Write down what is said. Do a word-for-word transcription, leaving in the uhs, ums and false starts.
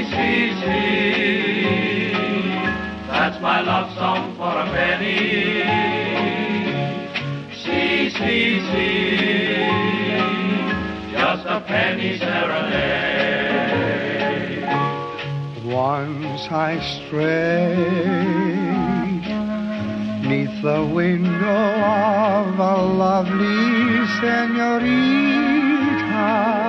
see, see. That's my love song for a penny. See, see, see. Just a penny serenade. Once I strayed 'neath the window of a lovely senorita.